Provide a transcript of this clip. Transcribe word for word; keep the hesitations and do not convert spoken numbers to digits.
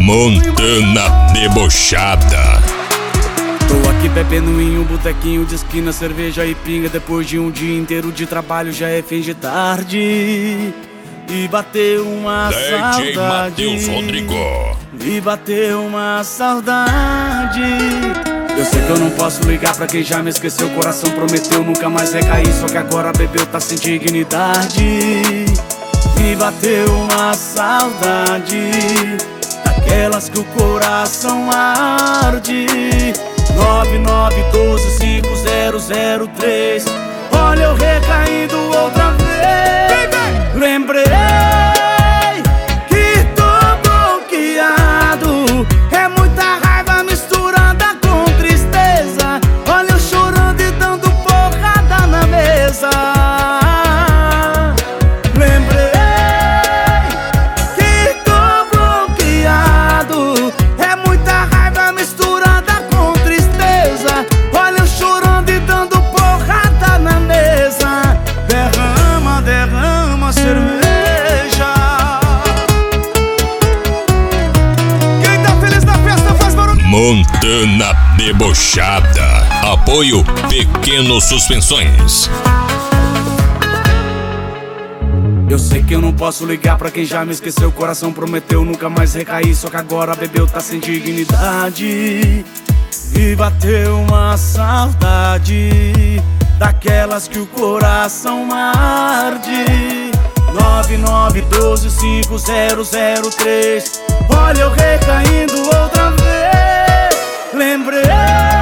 Montana debochada. Tô aqui bebendo em um botequinho de esquina, cerveja e pinga. Depois de um dia inteiro de trabalho já é fim de tarde. E bateu uma D J saudade Matheus Rodrigo. E bateu uma saudade. Eu sei que eu não posso ligar pra quem já me esqueceu. O coração prometeu nunca mais recair, só que agora bebeu, tá sem dignidade. E bateu uma saudade daquelas que o coração arde. Nove nove um dois cinco zero zero três. Olha eu recaindo outra vez. Lembrei que tô bloqueado. É muita raiva misturada com tristeza. Olha eu chorando e dando porrada na mesa. Lembrei que tô bloqueado. É muita raiva misturada com tristeza. Olha eu chorando e dando porrada na mesa. Derrama, derrama cerveja. Quem tá feliz na festa faz barulho. Montana debochada. Apoio Pequeno Suspensões. Eu sei que eu não posso ligar pra quem já me esqueceu. O coração prometeu nunca mais recair, só que agora bebeu, tá sem dignidade. E bateu uma saudade daquelas que o coração arde. Nove nove um dois cinco zero zero três. Olha eu recaindo outra vez. Lembrei